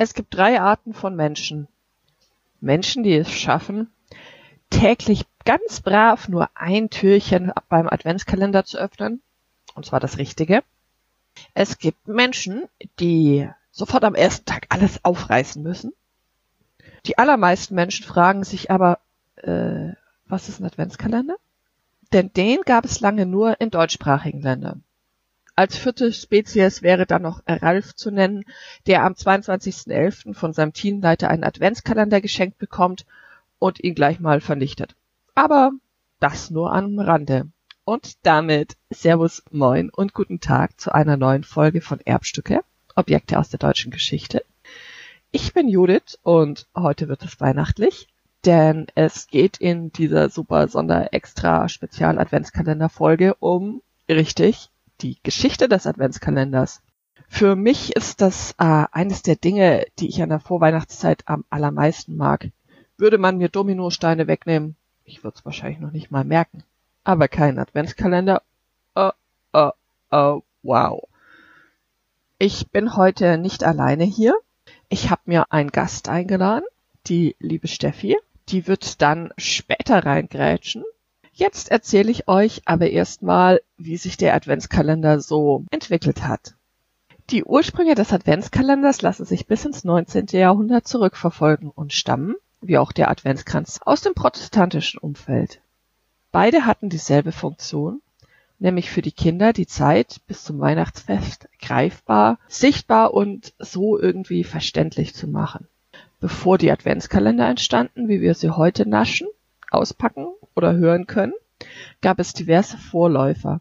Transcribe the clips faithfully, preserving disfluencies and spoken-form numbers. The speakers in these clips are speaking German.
Es gibt drei Arten von Menschen. Menschen, die es schaffen, täglich ganz brav nur ein Türchen beim Adventskalender zu öffnen, und zwar das Richtige. Es gibt Menschen, die sofort am ersten Tag alles aufreißen müssen. Die allermeisten Menschen fragen sich aber, äh, was ist ein Adventskalender? Denn den gab es lange nur in deutschsprachigen Ländern. Als vierte Spezies wäre dann noch Ralf zu nennen, der am zweiundzwanzigsten elften von seinem Teamleiter einen Adventskalender geschenkt bekommt und ihn gleich mal vernichtet. Aber das nur am Rande. Und damit Servus, Moin und guten Tag zu einer neuen Folge von Erbstücke, Objekte aus der deutschen Geschichte. Ich bin Judith und heute wird es weihnachtlich, denn es geht in dieser super Sonder-Extra-Spezial-Adventskalender-Folge um, richtig, die Geschichte des Adventskalenders. Für mich ist das äh, eines der Dinge, die ich an der Vorweihnachtszeit am allermeisten mag. Würde man mir Dominosteine wegnehmen, ich würde es wahrscheinlich noch nicht mal merken. Aber kein Adventskalender. Oh, oh, oh, wow. Ich bin heute nicht alleine hier. Ich habe mir einen Gast eingeladen, die liebe Steffi. Die wird dann später reingrätschen. Jetzt erzähle ich euch aber erstmal, wie sich der Adventskalender so entwickelt hat. Die Ursprünge des Adventskalenders lassen sich bis ins neunzehnten Jahrhundert zurückverfolgen und stammen, wie auch der Adventskranz, aus dem protestantischen Umfeld. Beide hatten dieselbe Funktion, nämlich für die Kinder die Zeit bis zum Weihnachtsfest greifbar, sichtbar und so irgendwie verständlich zu machen. Bevor die Adventskalender entstanden, wie wir sie heute naschen, auspacken oder hören können, gab es diverse Vorläufer.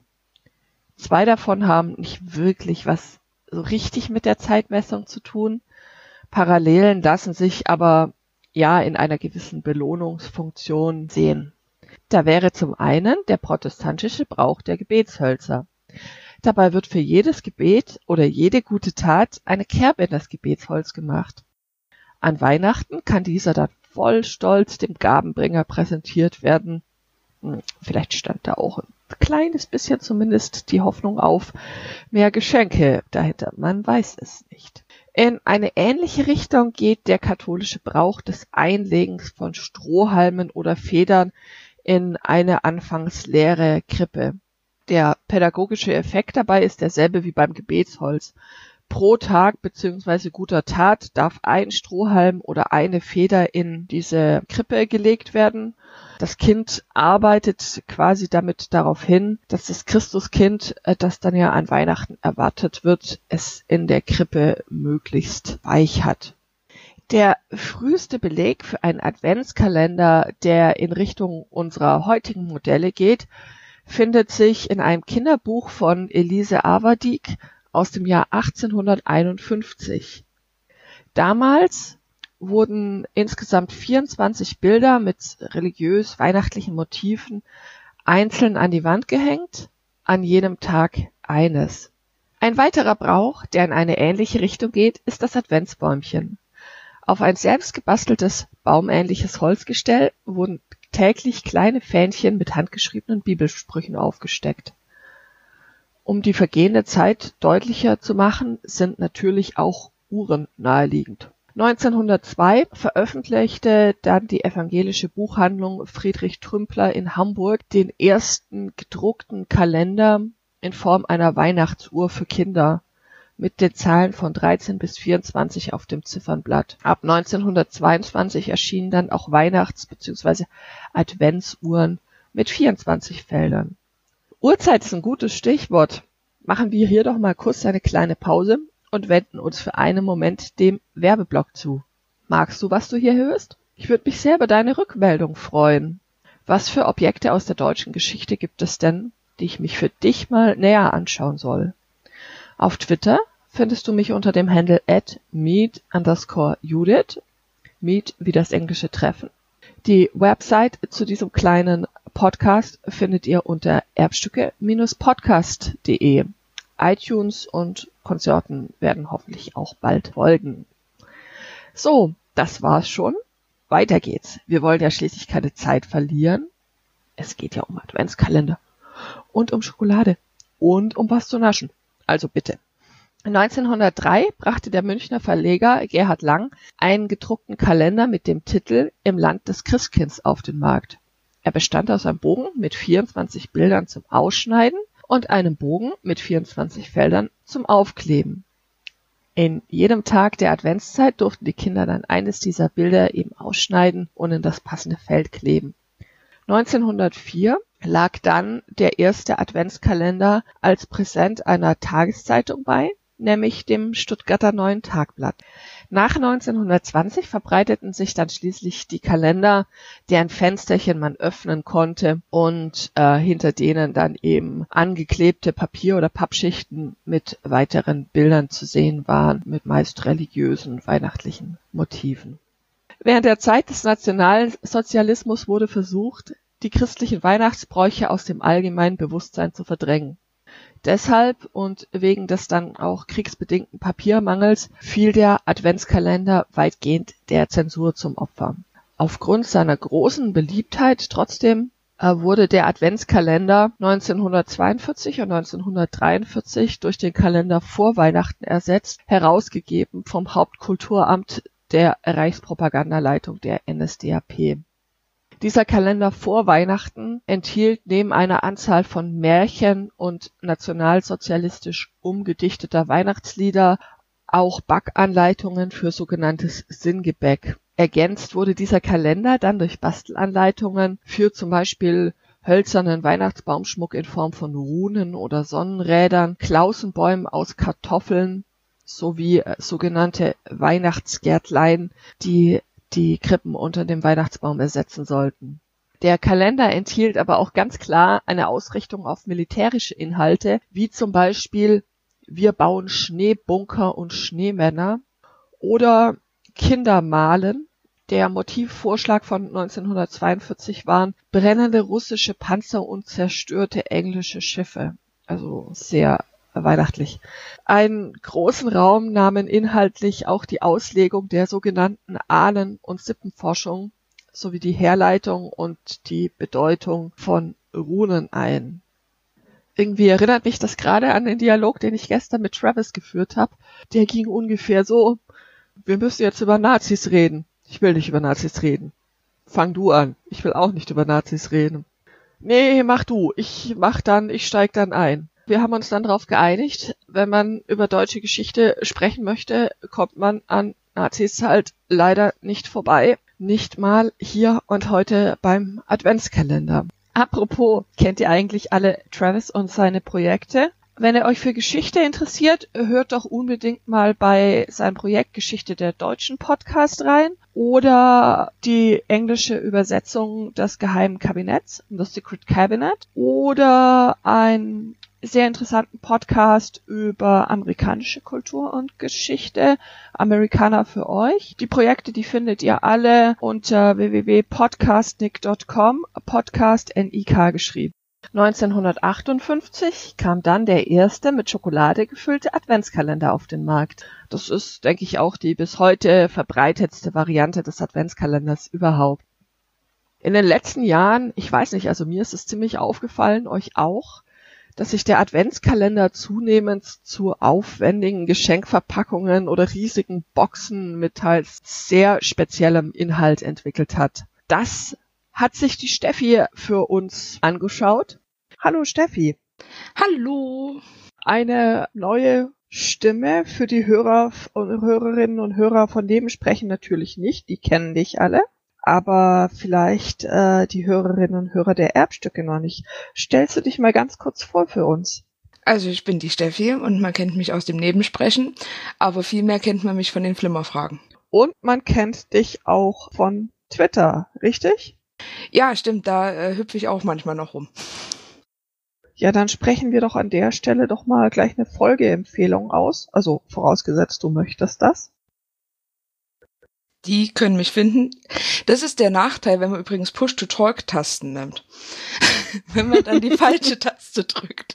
Zwei davon haben nicht wirklich was so richtig mit der Zeitmessung zu tun. Parallelen lassen sich aber ja in einer gewissen Belohnungsfunktion sehen. Da wäre zum einen der protestantische Brauch der Gebetshölzer. Dabei wird für jedes Gebet oder jede gute Tat eine Kerbe in das Gebetsholz gemacht. An Weihnachten kann dieser dann voll Stolz dem Gabenbringer präsentiert werden. Vielleicht stand da auch ein kleines bisschen zumindest die Hoffnung auf mehr Geschenke dahinter. Man weiß es nicht. In eine ähnliche Richtung geht der katholische Brauch des Einlegens von Strohhalmen oder Federn in eine anfangs leere Krippe. Der pädagogische Effekt dabei ist derselbe wie beim Gebetsholz. Pro Tag bzw. guter Tat darf ein Strohhalm oder eine Feder in diese Krippe gelegt werden. Das Kind arbeitet quasi damit darauf hin, dass das Christuskind, das dann ja an Weihnachten erwartet wird, es in der Krippe möglichst weich hat. Der früheste Beleg für einen Adventskalender, der in Richtung unserer heutigen Modelle geht, findet sich in einem Kinderbuch von Elise Averdyk aus dem Jahr achtzehnhunderteinundfünfzig. Damals wurden insgesamt vierundzwanzig Bilder mit religiös-weihnachtlichen Motiven einzeln an die Wand gehängt, an jedem Tag eines. Ein weiterer Brauch, der in eine ähnliche Richtung geht, ist das Adventsbäumchen. Auf ein selbst gebasteltes, baumähnliches Holzgestell wurden täglich kleine Fähnchen mit handgeschriebenen Bibelsprüchen aufgesteckt. Um die vergehende Zeit deutlicher zu machen, sind natürlich auch Uhren naheliegend. neunzehnhundertzwei veröffentlichte dann die evangelische Buchhandlung Friedrich Trümpler in Hamburg den ersten gedruckten Kalender in Form einer Weihnachtsuhr für Kinder mit den Zahlen von dreizehn bis vierundzwanzig auf dem Ziffernblatt. Ab neunzehnhundertzweiundzwanzig erschienen dann auch Weihnachts- bzw. Adventsuhren mit vierundzwanzig Feldern. Uhrzeit ist ein gutes Stichwort. Machen wir hier doch mal kurz eine kleine Pause und wenden uns für einen Moment dem Werbeblock zu. Magst du, was du hier hörst? Ich würde mich sehr über deine Rückmeldung freuen. Was für Objekte aus der deutschen Geschichte gibt es denn, die ich mich für dich mal näher anschauen soll? Auf Twitter findest du mich unter dem Handle at meet underscore Judith, meet wie das englische Treffen. Die Website zu diesem kleinen Podcast findet ihr unter erbstücke Bindestrich podcast punkt de. iTunes und Konsorten werden hoffentlich auch bald folgen. So, das war's schon. Weiter geht's. Wir wollen ja schließlich keine Zeit verlieren. Es geht ja um Adventskalender und um Schokolade und um was zu naschen. Also bitte. neunzehnhundertdrei brachte der Münchner Verleger Gerhard Lang einen gedruckten Kalender mit dem Titel Im Land des Christkinds auf den Markt. Er bestand aus einem Bogen mit vierundzwanzig Bildern zum Ausschneiden und einem Bogen mit vierundzwanzig Feldern zum Aufkleben. In jedem Tag der Adventszeit durften die Kinder dann eines dieser Bilder eben ausschneiden und in das passende Feld kleben. neunzehnhundertvier lag dann der erste Adventskalender als Präsent einer Tageszeitung bei, nämlich dem Stuttgarter Neuen Tagblatt. Nach neunzehnhundertzwanzig verbreiteten sich dann schließlich die Kalender, deren Fensterchen man öffnen konnte und äh, hinter denen dann eben angeklebte Papier- oder Pappschichten mit weiteren Bildern zu sehen waren, mit meist religiösen, weihnachtlichen Motiven. Während der Zeit des Nationalsozialismus wurde versucht, die christlichen Weihnachtsbräuche aus dem allgemeinen Bewusstsein zu verdrängen. Deshalb und wegen des dann auch kriegsbedingten Papiermangels fiel der Adventskalender weitgehend der Zensur zum Opfer. Aufgrund seiner großen Beliebtheit trotzdem äh, wurde der Adventskalender neunzehnhundertzweiundvierzig und neunzehnhundertdreiundvierzig durch den Kalender vor Weihnachten ersetzt, herausgegeben vom Hauptkulturamt der Reichspropagandaleitung der N S D A P. Dieser Kalender vor Weihnachten enthielt neben einer Anzahl von Märchen und nationalsozialistisch umgedichteter Weihnachtslieder auch Backanleitungen für sogenanntes Sinngebäck. Ergänzt wurde dieser Kalender dann durch Bastelanleitungen für zum Beispiel hölzernen Weihnachtsbaumschmuck in Form von Runen oder Sonnenrädern, Klausenbäumen aus Kartoffeln sowie äh, sogenannte Weihnachtsgärtlein, die die Krippen unter dem Weihnachtsbaum ersetzen sollten. Der Kalender enthielt aber auch ganz klar eine Ausrichtung auf militärische Inhalte, wie zum Beispiel Wir bauen Schneebunker und Schneemänner oder Kinder malen. Der Motivvorschlag von neunzehnhundertzweiundvierzig waren brennende russische Panzer und zerstörte englische Schiffe. Also sehr weihnachtlich. Einen großen Raum nahmen inhaltlich auch die Auslegung der sogenannten Ahnen- und Sippenforschung sowie die Herleitung und die Bedeutung von Runen ein. Irgendwie erinnert mich das gerade an den Dialog, den ich gestern mit Travis geführt habe. Der ging ungefähr so: Wir müssen jetzt über Nazis reden. Ich will nicht über Nazis reden. Fang du an. Ich will auch nicht über Nazis reden. Nee, mach du. Ich mach dann, ich steig dann ein. Wir haben uns dann darauf geeinigt, wenn man über deutsche Geschichte sprechen möchte, kommt man an Nazis halt leider nicht vorbei. Nicht mal hier und heute beim Adventskalender. Apropos, kennt ihr eigentlich alle Travis und seine Projekte? Wenn ihr euch für Geschichte interessiert, hört doch unbedingt mal bei seinem Projekt Geschichte der Deutschen Podcast rein oder die englische Übersetzung des Geheimen Kabinetts, The Secret Cabinet, oder ein sehr interessanten Podcast über amerikanische Kultur und Geschichte, Amerikaner für euch. Die Projekte, die findet ihr alle unter w w w punkt podcastnik punkt com, Podcast N I K geschrieben. neunzehnhundertachtundfünfzig kam dann der erste mit Schokolade gefüllte Adventskalender auf den Markt. Das ist, denke ich, auch die bis heute verbreitetste Variante des Adventskalenders überhaupt. In den letzten Jahren, ich weiß nicht, also mir ist es ziemlich aufgefallen, euch auch, dass sich der Adventskalender zunehmend zu aufwendigen Geschenkverpackungen oder riesigen Boxen mit teils sehr speziellem Inhalt entwickelt hat. Das hat sich die Steffi für uns angeschaut. Hallo Steffi. Hallo. Eine neue Stimme für die Hörer und Hörerinnen und Hörer von Nebensprechen natürlich nicht, die kennen dich alle. Aber vielleicht äh, die Hörerinnen und Hörer der Erbstücke noch nicht. Stellst du dich mal ganz kurz vor für uns? Also ich bin die Steffi und man kennt mich aus dem Nebensprechen, aber viel mehr kennt man mich von den Flimmerfragen. Und man kennt dich auch von Twitter, richtig? Ja, stimmt, da äh, hüpfe ich auch manchmal noch rum. Ja, dann sprechen wir doch an der Stelle doch mal gleich eine Folgeempfehlung aus. Also vorausgesetzt, du möchtest das. Die können mich finden. Das ist der Nachteil, wenn man übrigens Push-to-Talk-Tasten nimmt. Wenn man dann die falsche Taste drückt.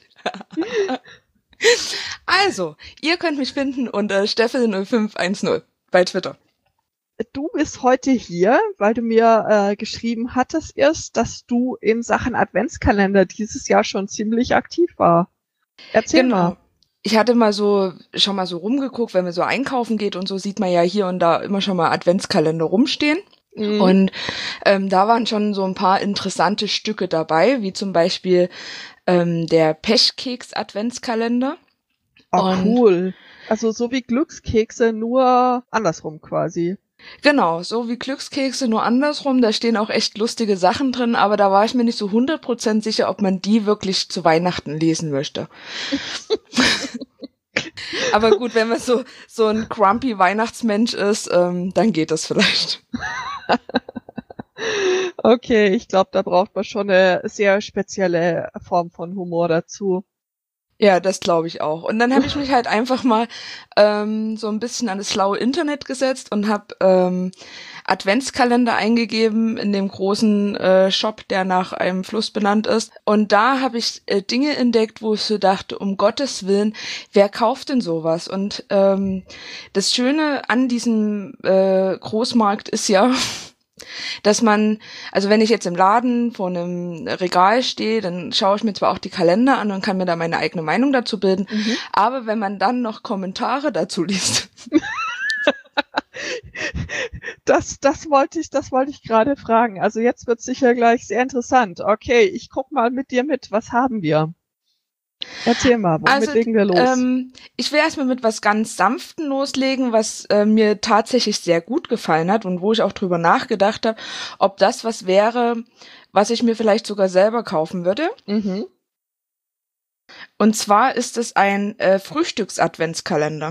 Also, ihr könnt mich finden unter Steffel null fünf eins null bei Twitter. Du bist heute hier, weil du mir äh, geschrieben hattest erst, dass du in Sachen Adventskalender dieses Jahr schon ziemlich aktiv war. Erzähl genau. mal. ich hatte mal so, schon mal so rumgeguckt, wenn man so einkaufen geht und so, sieht man ja hier und da immer schon mal Adventskalender rumstehen. Mhm. Und ähm, da waren schon so ein paar interessante Stücke dabei, wie zum Beispiel ähm, der Pechkeks-Adventskalender. Oh, cool. Also so wie Glückskekse, nur andersrum quasi. Genau, so wie Glückskekse, nur andersrum. Da stehen auch echt lustige Sachen drin, aber da war ich mir nicht so hundert Prozent sicher, ob man die wirklich zu Weihnachten lesen möchte. Aber gut, wenn man so so ein grumpy Weihnachtsmensch ist, ähm, dann geht das vielleicht. Okay, ich glaube, da braucht man schon eine sehr spezielle Form von Humor dazu. Ja, das glaube ich auch. Und dann habe ich mich halt einfach mal ähm, so ein bisschen an das schlaue Internet gesetzt und habe ähm, Adventskalender eingegeben in dem großen äh, Shop, der nach einem Fluss benannt ist. Und da habe ich äh, Dinge entdeckt, wo ich so dachte, um Gottes Willen, wer kauft denn sowas? Und ähm, das Schöne an diesem äh, Großmarkt ist ja, dass man, also wenn ich jetzt im Laden vor einem Regal stehe, dann schaue ich mir zwar auch die Kalender an und kann mir da meine eigene Meinung dazu bilden, mhm. aber wenn man dann noch Kommentare dazu liest. Das, das wollte ich, das wollte ich gerade fragen. Also jetzt wird sicher gleich sehr interessant. Okay, ich guck mal mit dir mit. Was haben wir? Erzähl mal, womit also, legen wir los? Ähm, ich will erstmal mit was ganz Sanften loslegen, was äh, mir tatsächlich sehr gut gefallen hat und wo ich auch drüber nachgedacht habe, ob das was wäre, was ich mir vielleicht sogar selber kaufen würde. Mhm. Und zwar ist es ein äh, Frühstücks-Adventskalender.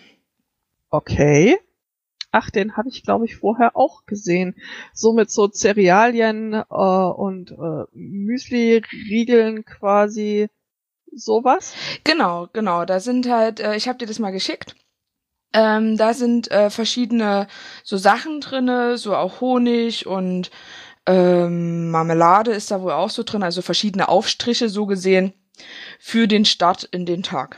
Okay. Ach, den habe ich, glaube ich, vorher auch gesehen. So mit so Cerealien äh, und äh, Müsli-Riegeln quasi. Sowas? Genau, genau. Da sind halt, äh, ich habe dir das mal geschickt. Ähm, da sind äh, verschiedene so Sachen drinne, so auch Honig und ähm, Marmelade ist da wohl auch so drin, also verschiedene Aufstriche so gesehen für den Start in den Tag.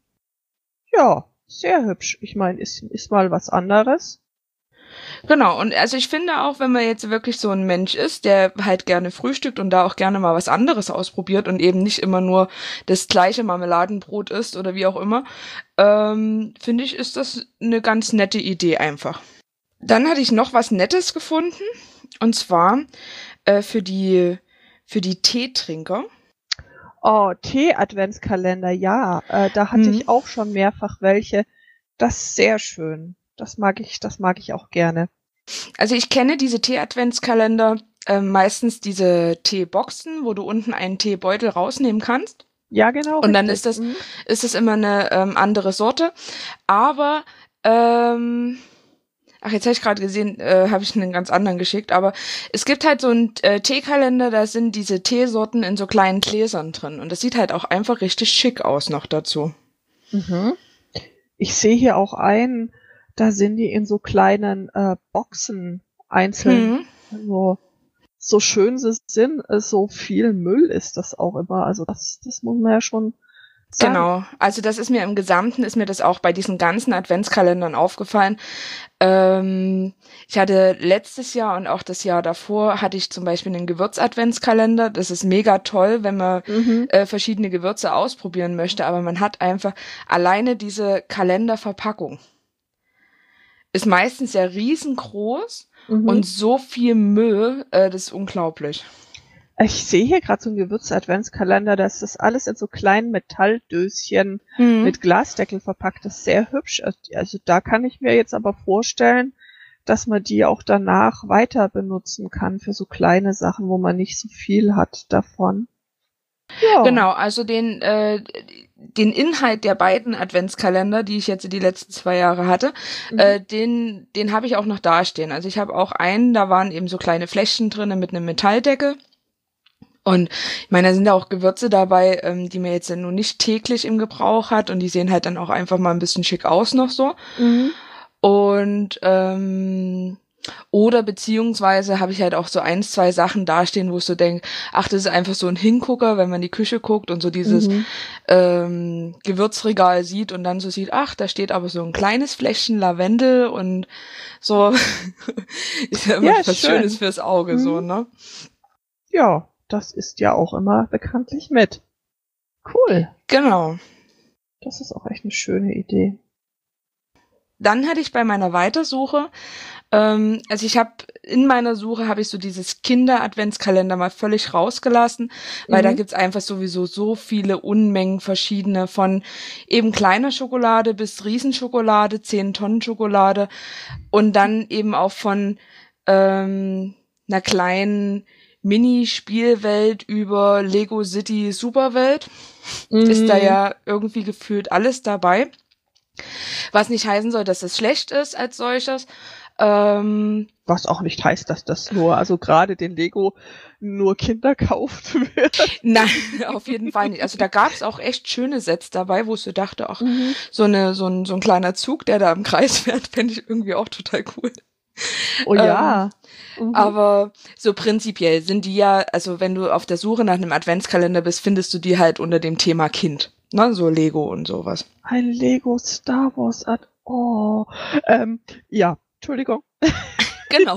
Ja, sehr hübsch. Ich meine, ist, ist mal was anderes. Genau, und also ich finde auch, wenn man jetzt wirklich so ein Mensch ist, der halt gerne frühstückt und da auch gerne mal was anderes ausprobiert und eben nicht immer nur das gleiche Marmeladenbrot isst oder wie auch immer, ähm, finde ich, ist das eine ganz nette Idee einfach. Dann hatte ich noch was Nettes gefunden, und zwar äh, für die für die Teetrinker. Oh, Tee-Adventskalender, ja, äh, da hatte hm. ich auch schon mehrfach welche. Das ist sehr schön. Das mag ich, das mag ich auch gerne. Also ich kenne diese Tee-Adventskalender, äh, meistens diese Teeboxen, wo du unten einen Teebeutel rausnehmen kannst. Ja, genau. Und dann ist das, mhm. ist das immer eine ähm, andere Sorte. Aber, ähm, ach, jetzt habe ich gerade gesehen, äh, habe ich einen ganz anderen geschickt. Aber es gibt halt so einen äh, Teekalender, da sind diese Teesorten in so kleinen Gläsern drin. Und das sieht halt auch einfach richtig schick aus noch dazu. Mhm. Ich sehe hier auch einen, da sind die in so kleinen äh, Boxen einzeln. Hm. So, so schön sie sind, so viel Müll ist das auch immer. Also das, das muss man ja schon sagen. Genau, also das ist mir im Gesamten, ist mir das auch bei diesen ganzen Adventskalendern aufgefallen. Ähm, ich hatte letztes Jahr und auch das Jahr davor hatte ich zum Beispiel einen Gewürz-Adventskalender. Das ist mega toll, wenn man mhm. äh, verschiedene Gewürze ausprobieren möchte, aber man hat einfach alleine diese Kalenderverpackung. Ist meistens ja riesengroß mhm. und so viel Müll, äh, das ist unglaublich. Ich sehe hier gerade so einen Gewürze-Adventskalender, da ist das alles in so kleinen Metalldöschen mhm. mit Glasdeckel verpackt. Das ist sehr hübsch. Also da kann ich mir jetzt aber vorstellen, dass man die auch danach weiter benutzen kann für so kleine Sachen, wo man nicht so viel hat davon. Ja. Genau, also den äh, den Inhalt der beiden Adventskalender, die ich jetzt die letzten zwei Jahre hatte, mhm. äh, den den habe ich auch noch dastehen. Also ich habe auch einen, da waren eben so kleine Fläschchen drinne mit einem Metalldeckel. Und ich meine, da sind auch Gewürze dabei, ähm, die man jetzt ja nur nicht täglich im Gebrauch hat und die sehen halt dann auch einfach mal ein bisschen schick aus noch so. Mhm. Und ähm, oder beziehungsweise habe ich halt auch so ein, zwei Sachen dastehen, wo ich so denke, ach, das ist einfach so ein Hingucker, wenn man in die Küche guckt und so dieses mhm. ähm, Gewürzregal sieht und dann so sieht, ach, da steht aber so ein kleines Fläschchen Lavendel und so. Ist ja immer ja, was schön. Schönes fürs Auge, mhm. so, ne? Ja, das ist ja auch immer bekanntlich mit. Cool. Genau. Das ist auch echt eine schöne Idee. Dann hatte ich bei meiner Weitersuche, ähm, also ich habe in meiner Suche habe ich so dieses Kinder-Adventskalender mal völlig rausgelassen, weil mhm. da gibt's einfach sowieso so viele Unmengen verschiedene, von eben kleiner Schokolade bis Riesenschokolade, zehn Tonnen Schokolade und dann eben auch von ähm, einer kleinen Mini-Spielwelt über Lego City Superwelt. Mhm. Ist da ja irgendwie gefühlt alles dabei. Was nicht heißen soll, dass es schlecht ist als solches. Ähm, Was auch nicht heißt, dass das nur, also gerade den Lego nur Kinder kauft wird. Nein, auf jeden Fall nicht. Also da gab es auch echt schöne Sets dabei, wo ich so dachte, ach, mhm. so eine so ein so ein kleiner Zug, der da im Kreis fährt, fände ich irgendwie auch total cool. Oh ja. Ähm, mhm. Aber so prinzipiell sind die ja, also wenn du auf der Suche nach einem Adventskalender bist, findest du die halt unter dem Thema Kind. Ne, so Lego und sowas. Ein Lego Star Wars Ad. Oh. Ähm, ja, Entschuldigung. Genau.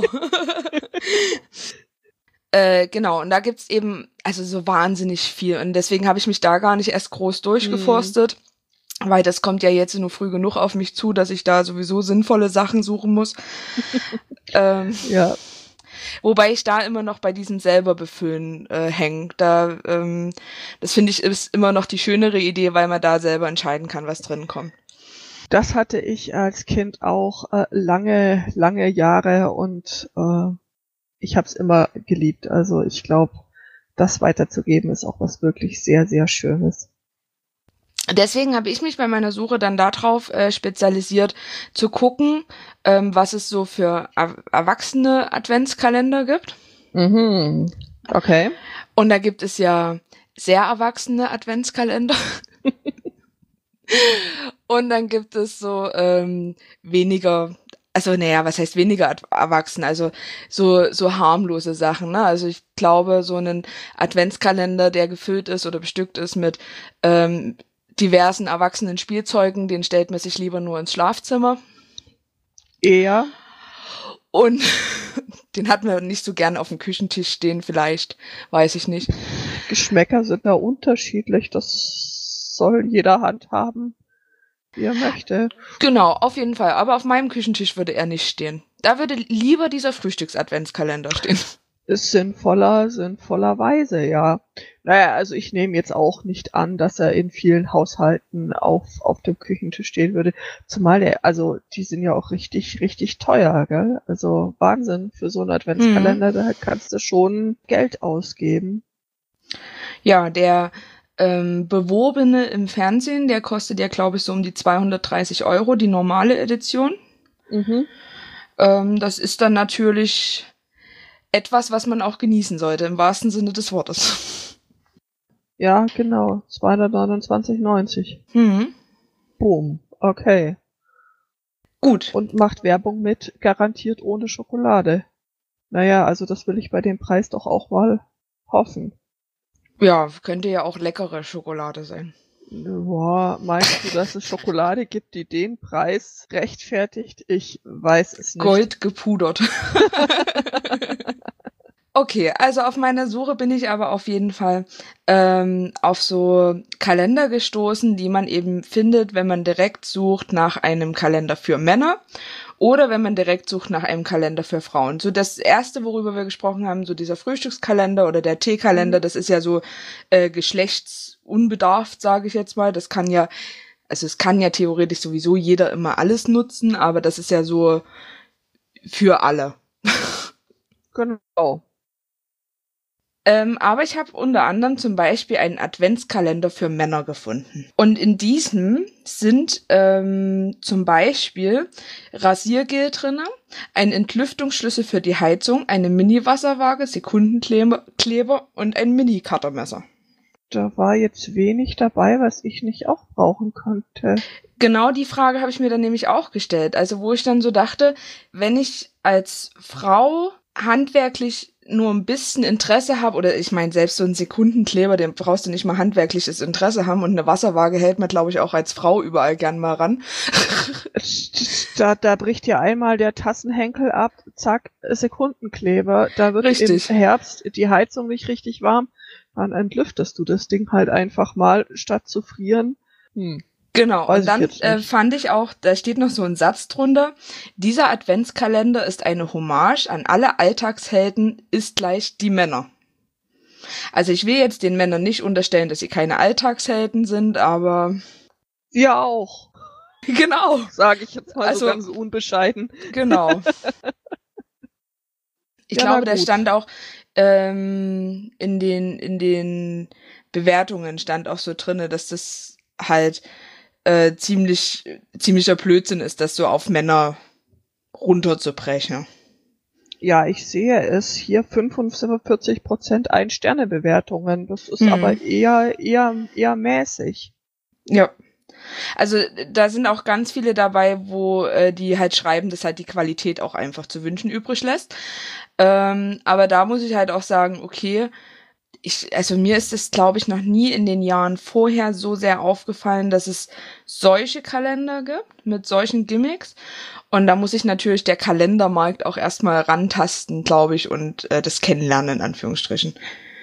äh, genau, und da gibt's eben also so wahnsinnig viel. Und deswegen habe ich mich da gar nicht erst groß durchgeforstet. Hm. Weil das kommt ja jetzt nur früh genug auf mich zu, dass ich da sowieso sinnvolle Sachen suchen muss. ähm, ja. Wobei ich da immer noch bei diesem selber befüllen äh, hänge. Da, ähm, das finde ich ist immer noch die schönere Idee, weil man da selber entscheiden kann, was drin kommt. Das hatte ich als Kind auch äh, lange, lange Jahre und äh, ich habe es immer geliebt. Also ich glaube, das weiterzugeben ist auch was wirklich sehr, sehr Schönes. Deswegen habe ich mich bei meiner Suche dann darauf äh, spezialisiert, zu gucken, ähm, was es so für er- erwachsene Adventskalender gibt. Mhm. Okay. Und da gibt es ja sehr erwachsene Adventskalender. Und dann gibt es so ähm, weniger, also naja, was heißt weniger ad- erwachsen, also so so harmlose Sachen, ne? Also ich glaube, so einen Adventskalender, der gefüllt ist oder bestückt ist mit ähm, diversen erwachsenen Spielzeugen, den stellt man sich lieber nur ins Schlafzimmer. Eher. Und den hat man nicht so gern auf dem Küchentisch stehen, vielleicht, weiß ich nicht. Geschmäcker sind da unterschiedlich, das soll jeder handhaben, wie er möchte. Genau, auf jeden Fall, aber auf meinem Küchentisch würde er nicht stehen. Da würde lieber dieser Frühstücks-Adventskalender stehen. Ist sinnvoller, sinnvollerweise, ja. Naja, also ich nehme jetzt auch nicht an, dass er in vielen Haushalten auf, auf dem Küchentisch stehen würde. Zumal der, also die sind ja auch richtig, richtig teuer, gell? Also Wahnsinn, für so einen Adventskalender, mhm. da kannst du schon Geld ausgeben. Ja, der ähm, Beworbene im Fernsehen, der kostet ja, glaube ich, so um die zweihundertdreißig Euro, die normale Edition. Mhm. Ähm, das ist dann natürlich etwas, was man auch genießen sollte, im wahrsten Sinne des Wortes. Ja, genau. zweihundertneunundzwanzig neunzig. Mhm. Boom. Okay. Gut. Und macht Werbung mit, garantiert ohne Schokolade. Naja, also das will ich bei dem Preis doch auch mal hoffen. Ja, könnte ja auch leckere Schokolade sein. Boah, meinst du, dass es Schokolade gibt, die den Preis rechtfertigt? Ich weiß es nicht. Gold gepudert. Okay, also auf meiner Suche bin ich aber auf jeden Fall ähm, auf so Kalender gestoßen, die man eben findet, wenn man direkt sucht nach einem Kalender für Männer oder wenn man direkt sucht nach einem Kalender für Frauen. So das erste, worüber wir gesprochen haben, so dieser Frühstückskalender oder der Teekalender, das ist ja so äh, geschlechtsunbedarft, sage ich jetzt mal. Das kann ja, also es kann ja theoretisch sowieso jeder immer alles nutzen, aber das ist ja so für alle. Genau. Ähm, aber ich habe unter anderem zum Beispiel einen Adventskalender für Männer gefunden. Und in diesem sind ähm, zum Beispiel Rasiergel drinne, ein Entlüftungsschlüssel für die Heizung, eine Mini-Wasserwaage, Sekundenkleber Kleber und ein Mini-Cuttermesser. Da war jetzt wenig dabei, was ich nicht auch brauchen könnte. Genau die Frage habe ich mir dann nämlich auch gestellt. Also wo ich dann so dachte, wenn ich als Frau handwerklich nur ein bisschen Interesse habe, oder ich meine, selbst so einen Sekundenkleber, den brauchst du nicht mal handwerkliches Interesse haben, und eine Wasserwaage hält man, glaube ich, auch als Frau überall gern mal ran. Da, da bricht ja einmal der Tassenhenkel ab, zack, Sekundenkleber. Da wird richtig. Im Herbst die Heizung nicht richtig warm, dann entlüftest du das Ding halt einfach mal, statt zu frieren. Hm. Genau, Weiß und dann äh, fand ich auch, da steht noch so ein Satz drunter, dieser Adventskalender ist eine Hommage an alle Alltagshelden, ist gleich die Männer. Also ich will jetzt den Männern nicht unterstellen, dass sie keine Alltagshelden sind, aber... Wir auch. Genau. Sage ich jetzt mal also, so ganz unbescheiden. Genau. Ich ja, glaube, da stand auch ähm, in den in den Bewertungen stand auch so drinne, dass das halt äh, ziemlich ziemlicher Blödsinn ist, das so auf Männer runterzubrechen. Ja, ich sehe es hier fünfundvierzig Prozent Ein-Sterne-Bewertungen. Das ist hm. aber eher eher eher mäßig. Ja. Also da sind auch ganz viele dabei, wo äh, die halt schreiben, dass halt die Qualität auch einfach zu wünschen übrig lässt. Ähm, aber da muss ich halt auch sagen, okay, ich, also mir ist es, glaube ich, noch nie in den Jahren vorher so sehr aufgefallen, dass es solche Kalender gibt mit solchen Gimmicks. Und da muss sich natürlich der Kalendermarkt auch erstmal rantasten, glaube ich, und äh, das kennenlernen, in Anführungsstrichen.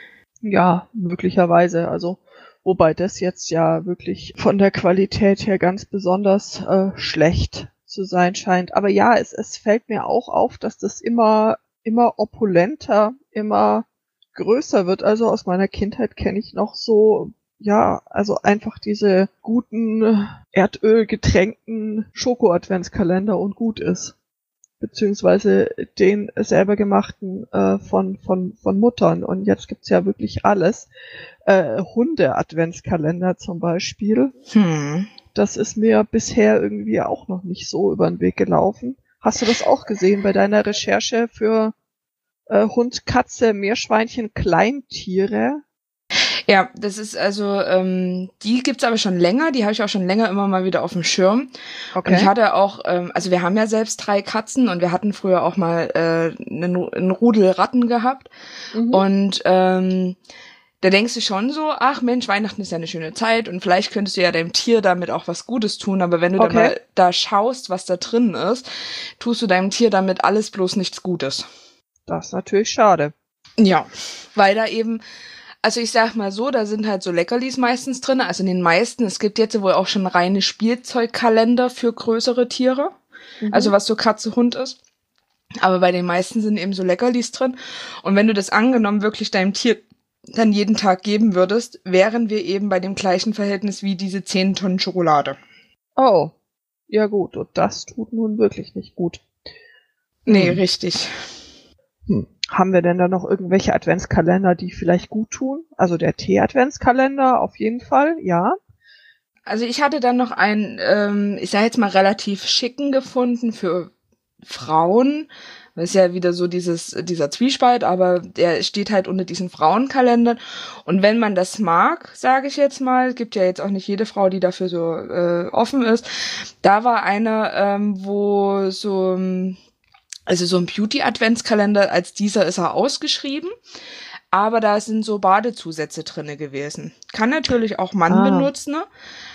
Ja, möglicherweise. Also wobei das jetzt ja wirklich von der Qualität her ganz besonders äh, schlecht zu sein scheint. Aber ja, es, es fällt mir auch auf, dass das immer, immer opulenter, immer größer wird. Also aus meiner Kindheit kenne ich noch so, ja, also einfach diese guten, erdölgetränkten Schoko-Adventskalender und gut ist. Beziehungsweise den selber gemachten äh, von von von Muttern. Und jetzt gibt's ja wirklich alles. Äh, Hunde-Adventskalender zum Beispiel. Hm. Das ist mir bisher irgendwie auch noch nicht so über den Weg gelaufen. Hast du das auch gesehen bei deiner Recherche für äh, Hund, Katze, Meerschweinchen, Kleintiere? Ja, das ist also, ähm, die gibt's aber schon länger, die habe ich auch schon länger immer mal wieder auf dem Schirm. Okay. Und ich hatte auch, ähm, also wir haben ja selbst drei Katzen und wir hatten früher auch mal äh, einen, einen Rudel Ratten gehabt. Mhm. Und ähm, da denkst du schon so, ach Mensch, Weihnachten ist ja eine schöne Zeit und vielleicht könntest du ja deinem Tier damit auch was Gutes tun, aber wenn du okay. dann mal da schaust, was da drin ist, tust du deinem Tier damit alles bloß nichts Gutes. Das ist natürlich schade. Ja, weil da eben... Also ich sag mal so, da sind halt so Leckerlis meistens drin, also in den meisten. Es gibt jetzt wohl auch schon reine Spielzeugkalender für größere Tiere, mhm. also was so Katze, Hund ist. Aber bei den meisten sind eben so Leckerlis drin. Und wenn du das angenommen wirklich deinem Tier dann jeden Tag geben würdest, wären wir eben bei dem gleichen Verhältnis wie diese zehn Tonnen Schokolade. Oh, ja gut, und das tut nun wirklich nicht gut. Nee, hm. richtig. Hm. Haben wir denn da noch irgendwelche Adventskalender, die vielleicht gut tun? Also der Tee-Adventskalender auf jeden Fall, ja. Also ich hatte dann noch einen, ähm, ich sage jetzt mal relativ schicken gefunden für Frauen. Das ist ja wieder so dieses dieser Zwiespalt, aber der steht halt unter diesen Frauenkalendern. Und wenn man das mag, sage ich jetzt mal, gibt ja jetzt auch nicht jede Frau, die dafür so äh, offen ist. Da war einer, ähm, wo so... Also so ein Beauty-Adventskalender, als dieser ist er ausgeschrieben, aber da sind so Badezusätze drinne gewesen. Kann natürlich auch Mann ah. benutzen, ne?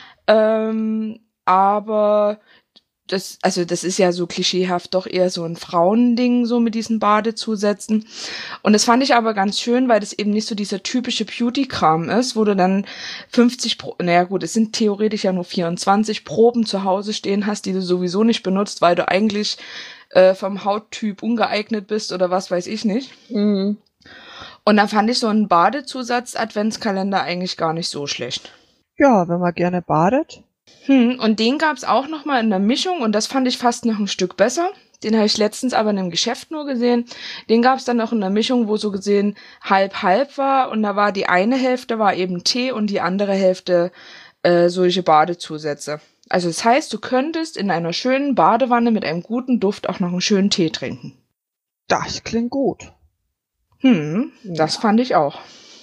ähm, aber das, also das ist ja so klischeehaft doch eher so ein Frauending, so mit diesen Badezusätzen. Und das fand ich aber ganz schön, weil das eben nicht so dieser typische Beauty-Kram ist, wo du dann fünfzig, Pro- naja gut, es sind theoretisch ja nur vierundzwanzig Proben zu Hause stehen hast, die du sowieso nicht benutzt, weil du eigentlich vom Hauttyp ungeeignet bist oder was weiß ich nicht. Mhm. Und dann fand ich so einen Badezusatz-Adventskalender eigentlich gar nicht so schlecht. Ja, wenn man gerne badet. Hm, und den gab's auch noch mal in der Mischung und das fand ich fast noch ein Stück besser. Den habe ich letztens aber in einem Geschäft nur gesehen. Den gab's dann noch in der Mischung, wo so gesehen halb-halb war und da war die eine Hälfte war eben Tee und die andere Hälfte äh, solche Badezusätze. Also das heißt, du könntest in einer schönen Badewanne mit einem guten Duft auch noch einen schönen Tee trinken. Das klingt gut. Hm, ja. Das fand ich auch.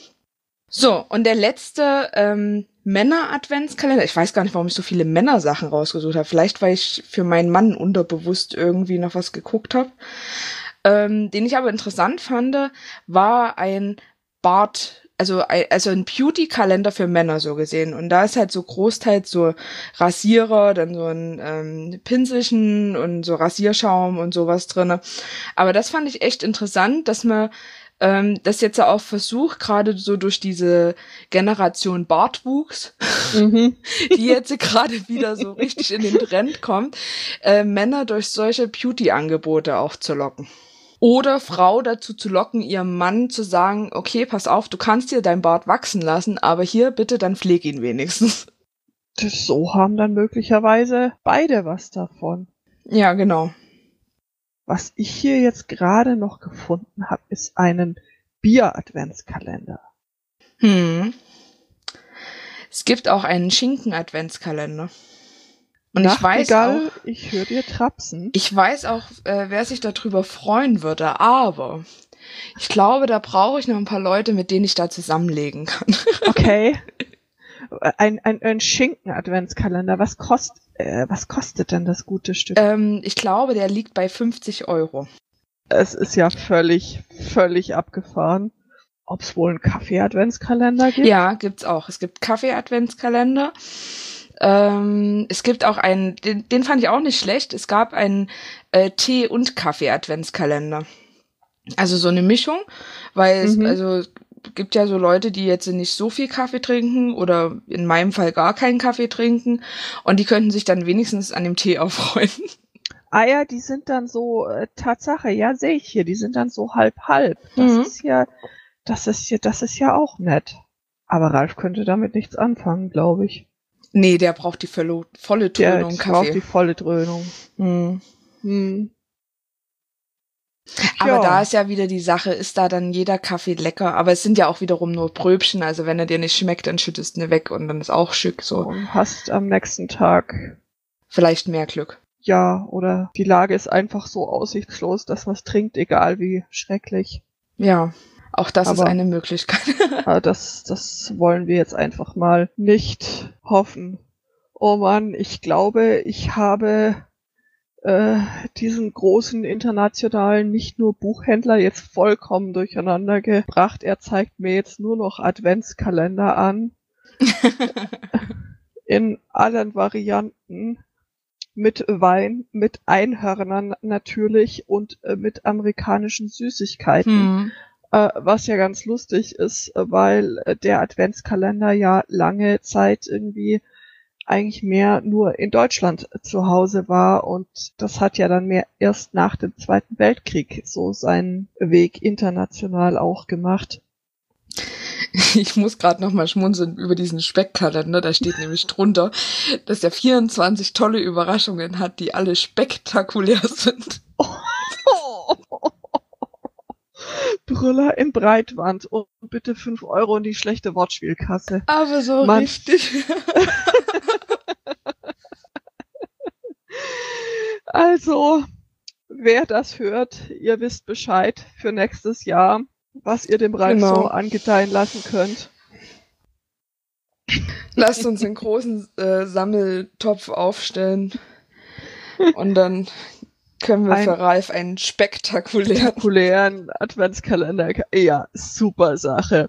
So, und der letzte ähm, Männer-Adventskalender. Ich weiß gar nicht, warum ich so viele Männersachen rausgesucht habe. Vielleicht, weil ich für meinen Mann unterbewusst irgendwie noch was geguckt habe. Ähm, den ich aber interessant fand, war ein Bart... Also, also ein Beauty-Kalender für Männer so gesehen. Und da ist halt so großteils so Rasierer, dann so ein ähm, Pinselchen und so Rasierschaum und sowas drinne. Aber das fand ich echt interessant, dass man Ähm, das jetzt auch Versuch, gerade so durch diese Generation Bartwuchs, mhm. die jetzt gerade wieder so richtig in den Trend kommt, äh, Männer durch solche Beauty-Angebote auch zu locken. Oder Frau dazu zu locken, ihrem Mann zu sagen, okay, pass auf, du kannst dir dein Bart wachsen lassen, aber hier bitte, dann pfleg ihn wenigstens. Das so haben dann möglicherweise beide was davon. Ja, genau. Was ich hier jetzt gerade noch gefunden habe, ist einen Bier-Adventskalender. Hm. Es gibt auch einen Schinken-Adventskalender. Und Nachtigall, ich weiß auch, ich höre dir trapsen. Ich weiß auch, äh, wer sich darüber freuen würde, aber ich glaube, da brauche ich noch ein paar Leute, mit denen ich da zusammenlegen kann. Okay. Ein, ein, ein Schinken-Adventskalender. Was kost, äh, was kostet denn das gute Stück? Ähm, ich glaube, der liegt bei fünfzig Euro. Es ist ja völlig, völlig abgefahren. Ob es wohl einen Kaffee-Adventskalender gibt? Ja, gibt's auch. Es gibt Kaffee-Adventskalender. Ähm, es gibt auch einen, den, den fand ich auch nicht schlecht. Es gab einen äh, Tee- und Kaffee-Adventskalender. Also so eine Mischung, weil es, mhm. also gibt ja so Leute, die jetzt nicht so viel Kaffee trinken oder in meinem Fall gar keinen Kaffee trinken und die könnten sich dann wenigstens an dem Tee erfreuen. Ah ja, die sind dann so, äh, Tatsache, ja, sehe ich hier, die sind dann so halb-halb. Das mhm. ist ja, das ist ja, das ist ja auch nett. Aber Ralf könnte damit nichts anfangen, glaube ich. Nee, der braucht die volle, volle Dröhnung der Kaffee. Der braucht die volle Dröhnung. Hm. Hm. Aber ja. Da ist ja wieder die Sache, ist da dann jeder Kaffee lecker? Aber es sind ja auch wiederum nur Pröbchen, also wenn er dir nicht schmeckt, dann schüttest du ihn weg und dann ist auch schick so. Und hast am nächsten Tag vielleicht mehr Glück. Ja, oder die Lage ist einfach so aussichtslos, dass man es trinkt, egal wie schrecklich. Ja. Auch das aber ist eine Möglichkeit. das, das wollen wir jetzt einfach mal nicht hoffen. Oh Mann, ich glaube, ich habe äh, diesen großen internationalen, nicht nur Buchhändler, jetzt vollkommen durcheinander gebracht. Er zeigt mir jetzt nur noch Adventskalender an. In allen Varianten. Mit Wein, mit Einhörnern natürlich und äh, mit amerikanischen Süßigkeiten. Hm. Was ja ganz lustig ist, weil der Adventskalender ja lange Zeit irgendwie eigentlich mehr nur in Deutschland zu Hause war und das hat ja dann mehr erst nach dem Zweiten Weltkrieg so seinen Weg international auch gemacht. Ich muss gerade noch mal schmunzeln über diesen Speckkalender, da steht nämlich drunter, dass er vierundzwanzig tolle Überraschungen hat, die alle spektakulär sind. Oh. Brüller in Breitwand und bitte fünf Euro in die schlechte Wortspielkasse. Aber so Mann. Richtig. Also, wer das hört, ihr wisst Bescheid für nächstes Jahr, was ihr dem Ralf genau. so angedeihen lassen könnt. Lasst uns einen großen äh, Sammeltopf aufstellen und dann können wir Ein für Ralf einen spektakulären, spektakulären Adventskalender. Ja, super Sache.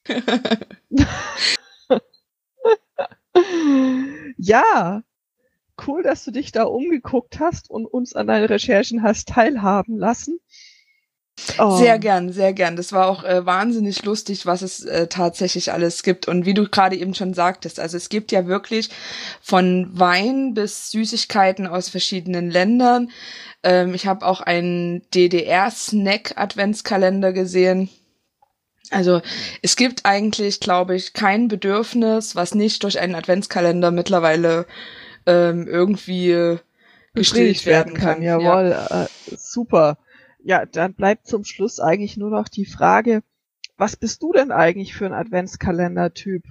Ja, cool, dass du dich da umgeguckt hast und uns an deinen Recherchen hast teilhaben lassen. Oh. Sehr gern, sehr gern. Das war auch äh, wahnsinnig lustig, was es äh, tatsächlich alles gibt. Und wie du gerade eben schon sagtest, also es gibt ja wirklich von Wein bis Süßigkeiten aus verschiedenen Ländern. Ähm, ich habe auch einen D D R-Snack-Adventskalender gesehen. Also es gibt eigentlich, glaube ich, kein Bedürfnis, was nicht durch einen Adventskalender mittlerweile ähm, irgendwie gestillt werden kann. kann. Jawohl, ja. äh, super. Ja, dann bleibt zum Schluss eigentlich nur noch die Frage, was bist du denn eigentlich für ein Adventskalender-Typ?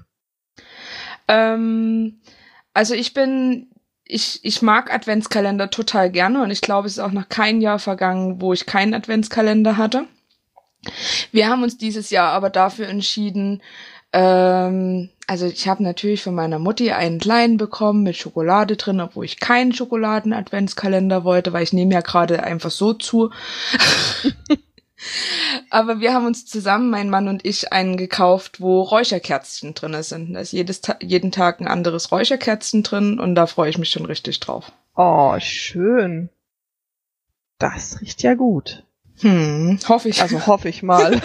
Ähm, also ich bin, ich, ich mag Adventskalender total gerne und ich glaube, es ist auch noch kein Jahr vergangen, wo ich keinen Adventskalender hatte. Wir haben uns dieses Jahr aber dafür entschieden, ähm, also ich habe natürlich von meiner Mutti einen kleinen bekommen mit Schokolade drin, obwohl ich keinen Schokoladen-Adventskalender wollte, weil ich nehme ja gerade einfach so zu. Aber wir haben uns zusammen, mein Mann und ich, einen gekauft, wo Räucherkerzchen drin sind. Da ist jedes Ta- jeden Tag ein anderes Räucherkerzchen drin und da freue ich mich schon richtig drauf. Oh, schön. Das riecht ja gut. Hm, hoffe ich. Also hoffe ich mal.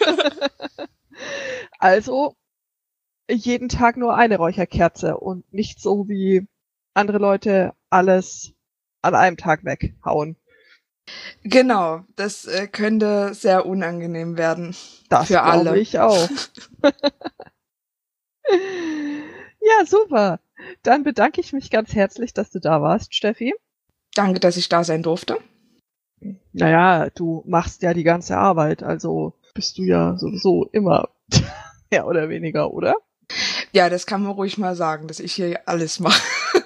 Also jeden Tag nur eine Räucherkerze und nicht so wie andere Leute alles an einem Tag weghauen. Genau, das äh, könnte sehr unangenehm werden. Das für alle. glaube ich auch. Ja, super. Dann bedanke ich mich ganz herzlich, dass du da warst, Steffi. Danke, dass ich da sein durfte. Naja, du machst ja die ganze Arbeit, also bist du ja sowieso immer mehr oder weniger, oder? Ja, das kann man ruhig mal sagen, dass ich hier alles mache.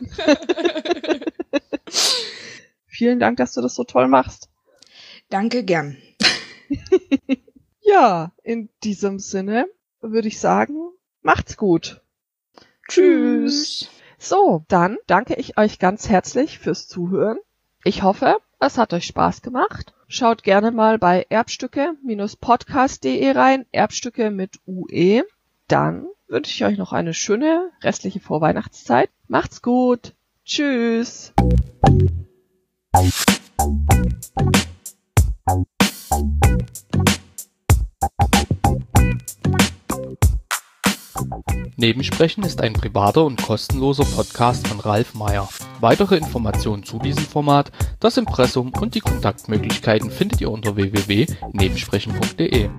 Vielen Dank, dass du das so toll machst. Danke, gern. Ja, in diesem Sinne würde ich sagen, macht's gut. Tschüss. So, dann danke ich euch ganz herzlich fürs Zuhören. Ich hoffe, es hat euch Spaß gemacht. Schaut gerne mal bei erbstücke Podcast punkt de rein, Erbstücke mit U E. Dann wünsche ich euch noch eine schöne restliche Vorweihnachtszeit. Macht's gut. Tschüss. Nebensprechen ist ein privater und kostenloser Podcast von Ralf Meyer. Weitere Informationen zu diesem Format, das Impressum und die Kontaktmöglichkeiten findet ihr unter w w w punkt nebensprechen punkt de.